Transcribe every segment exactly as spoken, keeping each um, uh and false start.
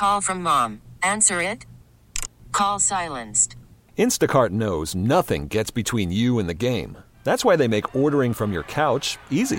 Call from mom. Answer it. Call silenced. Instacart knows nothing gets between you and the game. That's why they make ordering from your couch easy.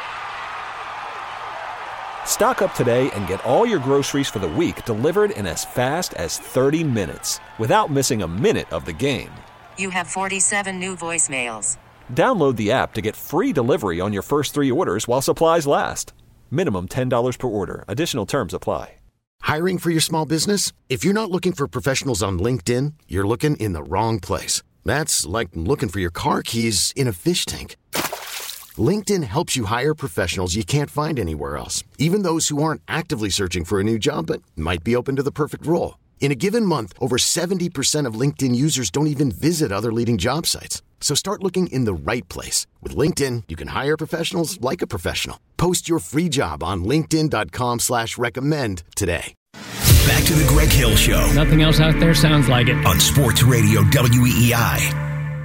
Stock up today and get all your groceries for the week delivered in as fast as thirty minutes without missing a minute of the game. You have forty-seven new voicemails. Download the app to get free delivery on your first three orders while supplies last. Minimum ten dollars per order. Additional terms apply. Hiring for your small business? If you're not looking for professionals on LinkedIn, you're looking in the wrong place. That's like looking for your car keys in a fish tank. LinkedIn helps you hire professionals you can't find anywhere else, even those who aren't actively searching for a new job but might be open to the perfect role. In a given month, over seventy percent of LinkedIn users don't even visit other leading job sites. So start looking in the right place. With LinkedIn, you can hire professionals like a professional. Post your free job on linkedin.com slash recommend today. Back to the Greg Hill Show. Nothing else out there sounds like it. On Sports Radio W E E I.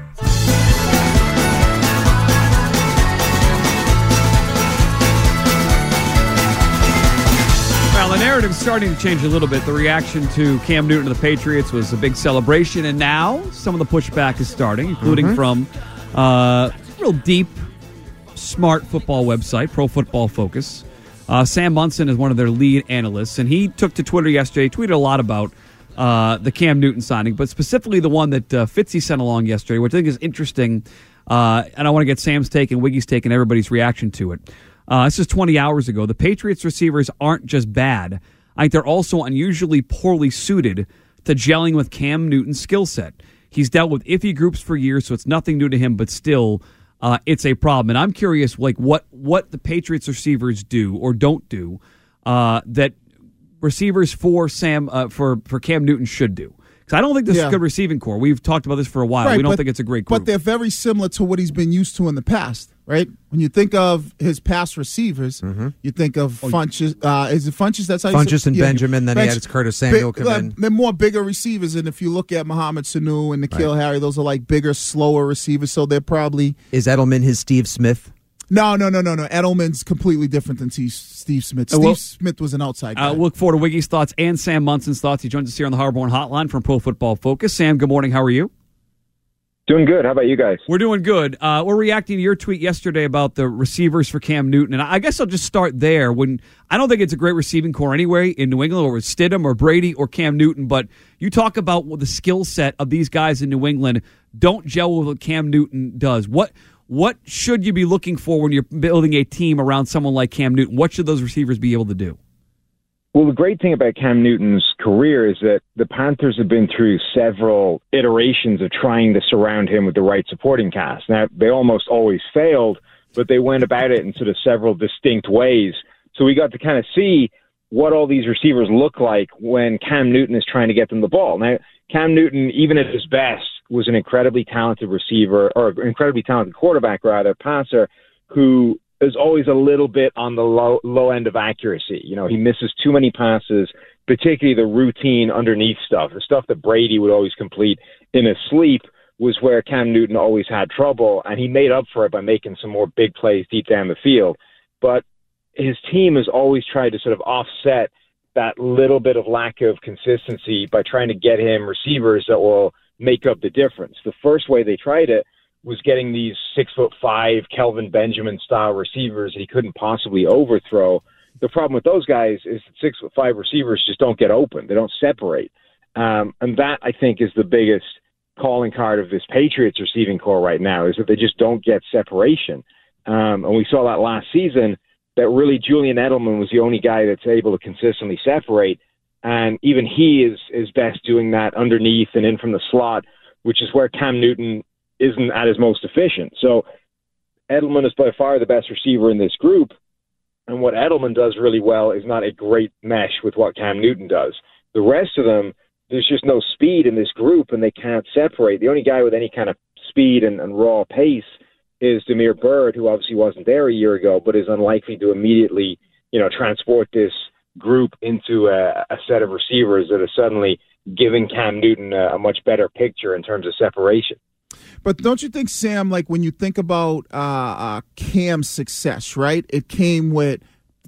Well, the narrative's starting to change a little bit. The reaction to Cam Newton and the Patriots was a big celebration, and now some of the pushback is starting, including mm-hmm. from uh, real deep, smart football website, Pro Football Focus. Uh, Sam Munson is one of their lead analysts, and he took to Twitter yesterday, tweeted a lot about uh, the Cam Newton signing, but specifically the one that uh, Fitzy sent along yesterday, which I think is interesting, uh, and I want to get Sam's take and Wiggy's take and everybody's reaction to it. Uh, this is twenty hours ago. The Patriots receivers aren't just bad. I think they're also unusually poorly suited to gelling with Cam Newton's skill set. He's dealt with iffy groups for years, so it's nothing new to him, but still, uh, it's a problem. And I'm curious, like, what, what the Patriots receivers do or don't do uh, that receivers for Sam uh, for, for Cam Newton should do. Because I don't think this yeah. is a good receiving core. We've talked about this for a while. Right, we don't but, think it's a great group. But they're very similar to what he's been used to in the past, right? When you think of his past receivers, mm-hmm. you think of Funches. Uh, is it Funches? That's how you Funches say? and yeah. Benjamin. Then Bench, he had his Curtis Samuel big, come uh, in. They're more bigger receivers, and if you look at Mohamed Sanu and N'Keal right. Harry, those are like bigger, slower receivers. So they're probably is Edelman his Steve Smith? No, no, no, no, no. Edelman's completely different than Steve Smith. Steve well, Smith was an outside guy. Uh, look forward to Wiggy's thoughts and Sam Munson's thoughts. He joins us here on the Harborne Hotline from Pro Football Focus. Sam, good morning. How are you? Doing good. How about you guys? We're doing good. Uh, we're reacting to your tweet yesterday about the receivers for Cam Newton, and I guess I'll just start there. When I don't think it's a great receiving core anyway in New England, or with Stidham or Brady or Cam Newton, but you talk about what the skill set of these guys in New England don't gel with what Cam Newton does. What What should you be looking for when you're building a team around someone like Cam Newton? What should those receivers be able to do? Well, the great thing about Cam Newton's career is that the Panthers have been through several iterations of trying to surround him with the right supporting cast. Now, they almost always failed, but they went about it in sort of several distinct ways. So we got to kind of see what all these receivers look like when Cam Newton is trying to get them the ball. Now, Cam Newton, even at his best, was an incredibly talented receiver, or incredibly talented quarterback, rather, passer, who is always a little bit on the low low end of accuracy. You know, he misses too many passes, particularly the routine underneath stuff. The stuff that Brady would always complete in his sleep was where Cam Newton always had trouble, and he made up for it by making some more big plays deep down the field. But his team has always tried to sort of offset that little bit of lack of consistency by trying to get him receivers that will make up the difference. The first way they tried it was getting these six foot five Kelvin Benjamin style receivers that he couldn't possibly overthrow. The problem with those guys is that six foot five receivers just don't get open. They don't separate. Um, and that, I think, is the biggest calling card of this Patriots receiving core right now, is that they just don't get separation. Um, and we saw that last season, that really Julian Edelman was the only guy that's able to consistently separate. And even he is, is best doing that underneath and in from the slot, which is where Cam Newton isn't at his most efficient. So Edelman is by far the best receiver in this group. And what Edelman does really well is not a great mesh with what Cam Newton does. The rest of them, there's just no speed in this group, and they can't separate. The only guy with any kind of speed and, and raw pace is Damiere Byrd, who obviously wasn't there a year ago, but is unlikely to immediately, you know, transport this group into a, a set of receivers that are suddenly giving Cam Newton a, a much better picture in terms of separation. But don't you think, Sam, like when you think about uh, uh, Cam's success, right? It came with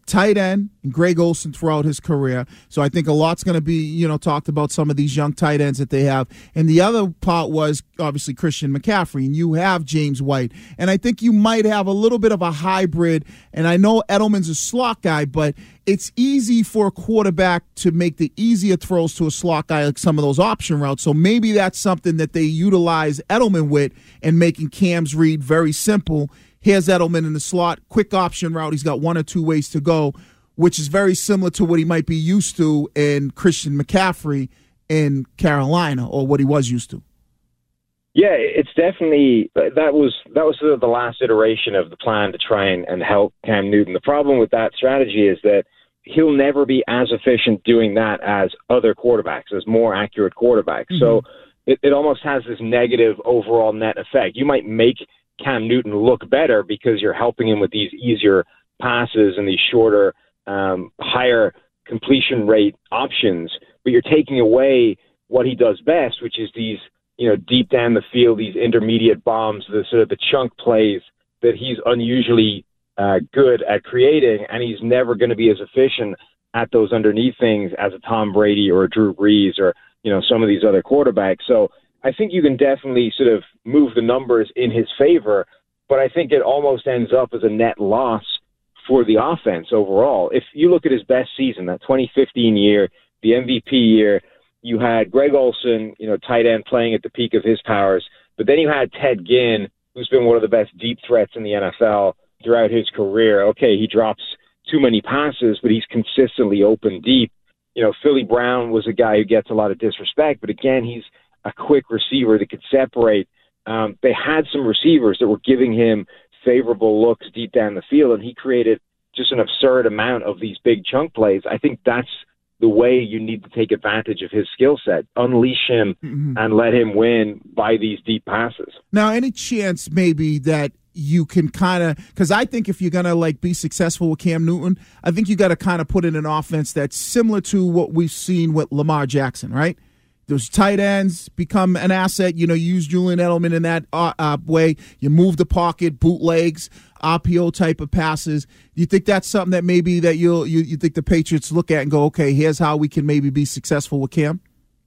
tight end and Greg Olsen throughout his career. So I think a lot's going to be, you know, talked about some of these young tight ends that they have. And the other part was obviously Christian McCaffrey, and you have James White. And I think you might have a little bit of a hybrid. And I know Edelman's a slot guy, but it's easy for a quarterback to make the easier throws to a slot guy like some of those option routes. So maybe that's something that they utilize Edelman with and making Cam's read very simple. Here's Edelman in the slot, quick option route. He's got one or two ways to go, which is very similar to what he might be used to in Christian McCaffrey in Carolina, or what he was used to. Yeah, it's definitely that was that was sort of the last iteration of the plan to try and, and help Cam Newton. The problem with that strategy is that he'll never be as efficient doing that as other quarterbacks, as more accurate quarterbacks. Mm-hmm. So it, it almost has this negative overall net effect. You might make Cam Newton look better because you're helping him with these easier passes and these shorter, um, higher completion rate options, but you're taking away what he does best, which is these, you know, deep down the field, these intermediate bombs, the sort of the chunk plays that he's unusually uh, good at creating, and he's never going to be as efficient at those underneath things as a Tom Brady or a Drew Brees or, you know, some of these other quarterbacks. So I think you can definitely sort of move the numbers in his favor, but I think it almost ends up as a net loss for the offense overall. If you look at his best season, that twenty fifteen year, the M V P year, you had Greg Olsen, you know, tight end playing at the peak of his powers, but then you had Ted Ginn, who's been one of the best deep threats in the N F L throughout his career. Okay, he drops too many passes, but he's consistently open deep. You know, Philly Brown was a guy who gets a lot of disrespect, but again, he's a quick receiver that could separate. Um, they had some receivers that were giving him favorable looks deep down the field, and he created just an absurd amount of these big chunk plays. I think that's the way you need to take advantage of his skill set. Unleash him mm-hmm. and let him win by these deep passes. Now, any chance maybe that you can kind of, because I think if you're going to like be successful with Cam Newton, I think you got to kind of put in an offense that's similar to what we've seen with Lamar Jackson, right? Those tight ends become an asset. You know, you use Julian Edelman in that uh, uh, way. You move the pocket, bootlegs, R P O type of passes. Do you think that's something that maybe that you'll, you you think the Patriots look at and go, okay, here's how we can maybe be successful with Cam?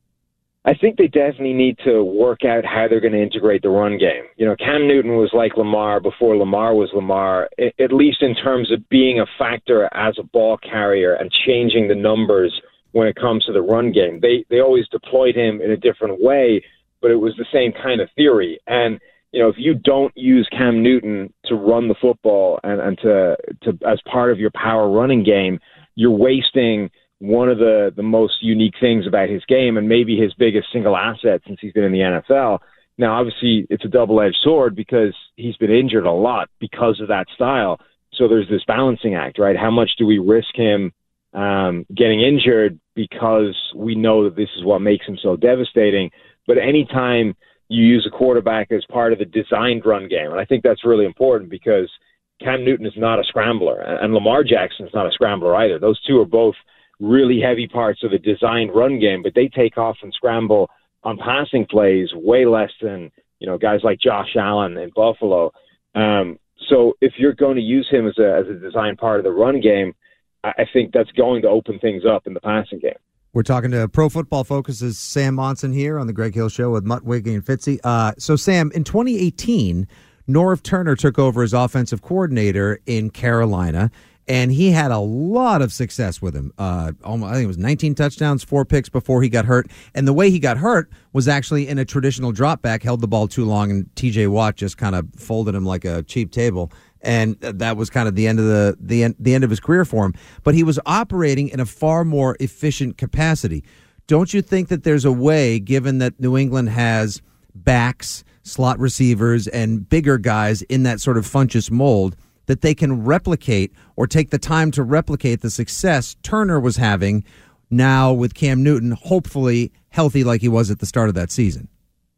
I think they definitely need to work out how they're going to integrate the run game. You know, Cam Newton was like Lamar before Lamar was Lamar, at least in terms of being a factor as a ball carrier and changing the numbers when it comes to the run game. They they always deployed him in a different way, but it was the same kind of theory. And, you know, if you don't use Cam Newton to run the football and, and to, to as part of your power running game, you're wasting one of the, the most unique things about his game and maybe his biggest single asset since he's been in the N F L. Now, obviously, it's a double-edged sword because he's been injured a lot because of that style. So there's this balancing act, right? How much do we risk him um, getting injured because we know that this is what makes him so devastating? But anytime you use a quarterback as part of the designed run game, and I think that's really important because Cam Newton is not a scrambler, and Lamar Jackson is not a scrambler either. Those two are both really heavy parts of the designed run game, but they take off and scramble on passing plays way less than, you know, guys like Josh Allen in Buffalo. Um, so if you're going to use him as a, as a designed part of the run game, I think that's going to open things up in the passing game. We're talking to Pro Football Focus's Sam Monson here on the Greg Hill Show with Mutt, Wiggy, and Fitzy. Uh, so, Sam, in twenty eighteen, Norv Turner took over as offensive coordinator in Carolina, and he had a lot of success with him. Uh, almost, I think it was nineteen touchdowns, four picks before he got hurt. And the way he got hurt was actually in a traditional drop back, held the ball too long, and T J Watt just kind of folded him like a cheap table. And that was kind of the end of the the end, the end of his career for him. But he was operating in a far more efficient capacity. Don't you think that there's a way, given that New England has backs, slot receivers, and bigger guys in that sort of Funchess mold, that they can replicate or take the time to replicate the success Turner was having now with Cam Newton, hopefully healthy like he was at the start of that season?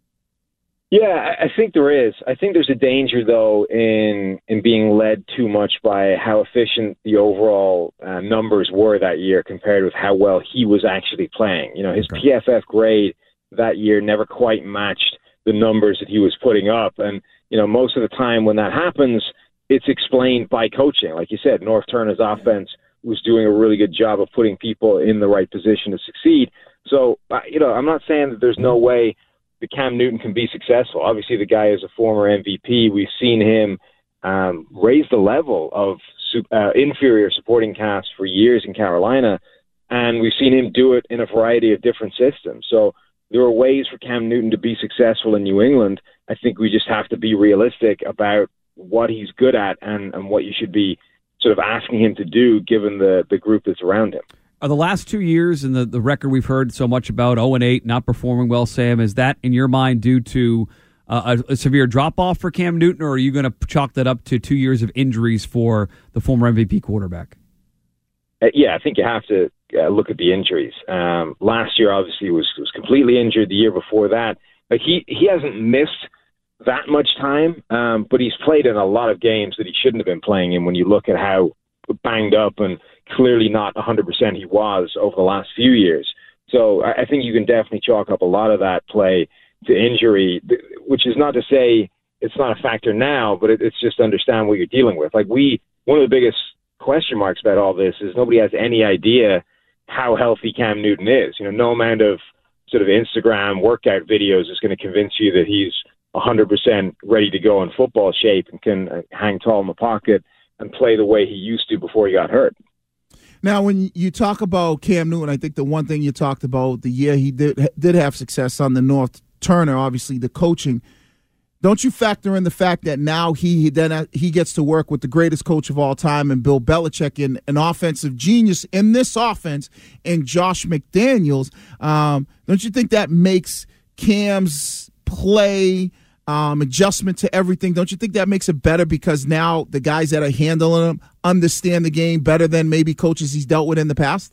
Yeah, I think there is. I think there's a danger, though, in in being led too much by how efficient the overall uh, numbers were that year compared with how well he was actually playing. You know, his okay. P F F grade that year never quite matched the numbers that he was putting up. And, you know, most of the time when that happens, it's explained by coaching. Like you said, Norv Turner's offense was doing a really good job of putting people in the right position to succeed. So, uh, you know, I'm not saying that there's no way that Cam Newton can be successful. Obviously, the guy is a former M V P. We've seen him um, raise the level of uh, inferior supporting cast for years in Carolina, and we've seen him do it in a variety of different systems. So there are ways for Cam Newton to be successful in New England. I think we just have to be realistic about what he's good at and, and what you should be sort of asking him to do given the, the group that's around him. Are the last two years and the, the record we've heard so much about, oh and eight, not performing well, Sam, is that in your mind due to uh, a, a severe drop-off for Cam Newton, or are you going to chalk that up to two years of injuries for the former M V P quarterback? Uh, yeah, I think you have to uh, look at the injuries. Um, last year, obviously, was was completely injured. The year before that, like he, he hasn't missed that much time, um, but he's played in a lot of games that he shouldn't have been playing in when you look at how banged up and clearly not one hundred percent he was over the last few years. So I think you can definitely chalk up a lot of that play to injury, which is not to say it's not a factor now, but it, it's just to understand what you're dealing with. Like we, one of the biggest question marks about all this is nobody has any idea how healthy Cam Newton is. You know, no amount of sort of Instagram workout videos is going to convince you that he's one hundred percent ready to go in football shape and can hang tall in the pocket and play the way he used to before he got hurt. Now, when you talk about Cam Newton, I think the one thing you talked about, the year he did did have success on the North Turner, obviously the coaching. Don't you factor in the fact that now he then he gets to work with the greatest coach of all time and Bill Belichick, and an offensive genius in this offense, and Josh McDaniels? Um, don't you think that makes Cam's play Um, adjustment to everything, don't you think that makes it better because now the guys that are handling him understand the game better than maybe coaches he's dealt with in the past?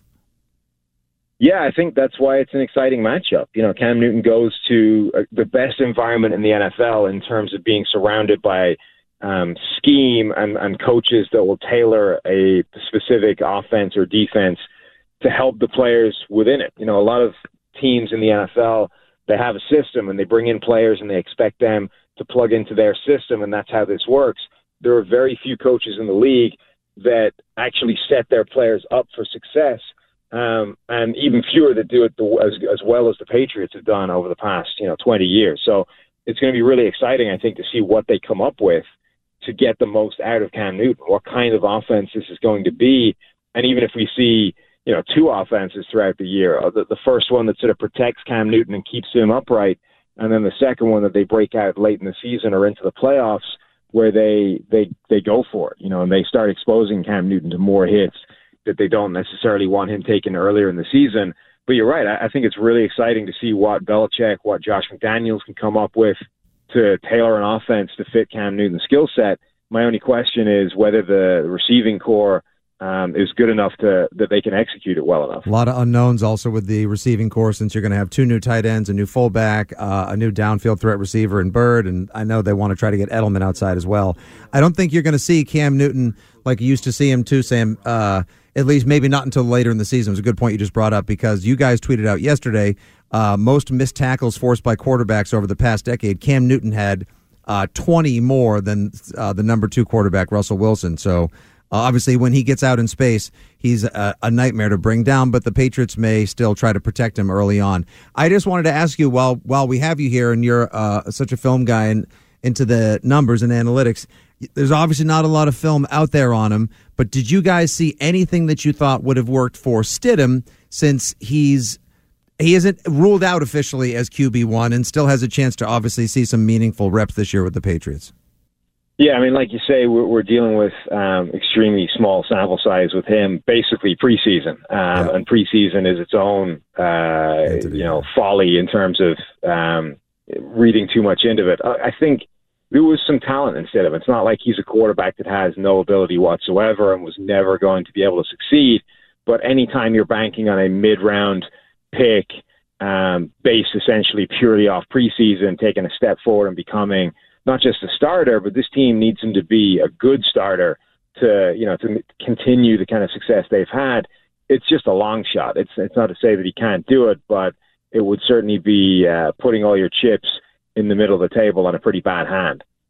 Yeah, I think that's why it's an exciting matchup. You know, Cam Newton goes to uh, the best environment in the N F L in terms of being surrounded by um, scheme and, and coaches that will tailor a specific offense or defense to help the players within it. You know, a lot of teams in the N F L, they have a system and they bring in players and they expect them to plug into their system, and that's how this works. There are very few coaches in the league that actually set their players up for success, um, and even fewer that do it as, as well as the Patriots have done over the past, you know, twenty years. So it's going to be really exciting, I think, to see what they come up with to get the most out of Cam Newton, what kind of offense this is going to be. And even if we see, you know, two offenses throughout the year, the, the first one that sort of protects Cam Newton and keeps him upright, and then the second one that they break out late in the season or into the playoffs where they they they go for it, you know, and they start exposing Cam Newton to more hits that they don't necessarily want him taking earlier in the season. But you're right. I, I think it's really exciting to see what Belichick, what Josh McDaniels can come up with to tailor an offense to fit Cam Newton's skill set. My only question is whether the receiving core Um, is good enough to that they can execute it well enough. A lot of unknowns also with the receiving core, since you're going to have two new tight ends, a new fullback, uh, a new downfield threat receiver in Bird, and I know they want to try to get Edelman outside as well. I don't think you're going to see Cam Newton like you used to see him too, Sam, uh, at least maybe not until later in the season. It was a good point you just brought up, because you guys tweeted out yesterday uh, most missed tackles forced by quarterbacks over the past decade. Cam Newton had uh, twenty more than uh, the number two quarterback, Russell Wilson. So Uh, obviously, when he gets out in space, he's a, a nightmare to bring down, but the Patriots may still try to protect him early on. I just wanted to ask you, while while we have you here and you're uh, such a film guy and into the numbers and analytics, there's obviously not a lot of film out there on him, but did you guys see anything that you thought would have worked for Stidham, since he's he isn't ruled out officially as Q B one and still has a chance to obviously see some meaningful reps this year with the Patriots? Yeah, I mean, like you say, we're, we're dealing with um, extremely small sample size with him, basically preseason. Um, yeah. And preseason is its own, uh, you know, folly in terms of um, reading too much into it. I, I think there was some talent instead of it. It's not like he's a quarterback that has no ability whatsoever and was never going to be able to succeed. But anytime you're banking on a mid-round pick, um, based essentially purely off preseason, taking a step forward and becoming not just a starter, but this team needs him to be a good starter to, you know, to continue the kind of success they've had. It's just a long shot. It's it's not to say that he can't do it, but it would certainly be uh, putting all your chips in the middle of the table on a pretty bad hand.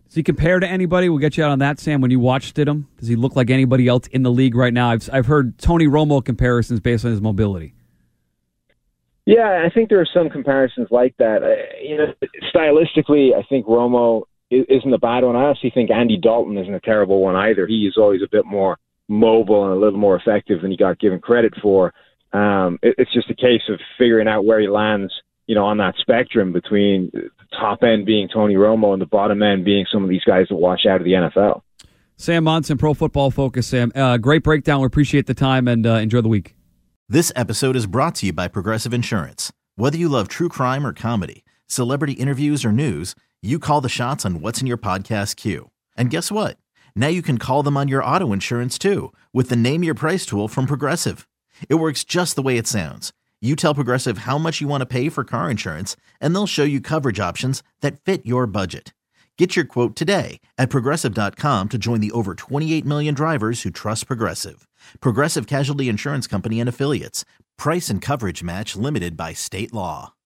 Does he compare to anybody? We'll get you out on that, Sam. When you watched him, does he look like anybody else in the league right now? I've I've heard Tony Romo comparisons based on his mobility. Yeah, I think there are some comparisons like that. I, you know, stylistically, I think Romo isn't a bad one. I actually think Andy Dalton isn't a terrible one either. He is always a bit more mobile and a little more effective than he got given credit for. Um, it, it's just a case of figuring out where he lands, you know, on that spectrum between the top end being Tony Romo and the bottom end being some of these guys that wash out of the N F L. Sam Monson, Pro Football Focus. Sam, uh, great breakdown. We appreciate the time and uh, enjoy the week. This episode is brought to you by Progressive Insurance. Whether you love true crime or comedy, celebrity interviews or news, you call the shots on what's in your podcast queue. And guess what? Now you can call them on your auto insurance too with the Name Your Price tool from Progressive. It works just the way it sounds. You tell Progressive how much you want to pay for car insurance, and they'll show you coverage options that fit your budget. Get your quote today at Progressive dot com to join the over twenty-eight million drivers who trust Progressive. Progressive Casualty Insurance Company and Affiliates. Price and coverage match limited by state law.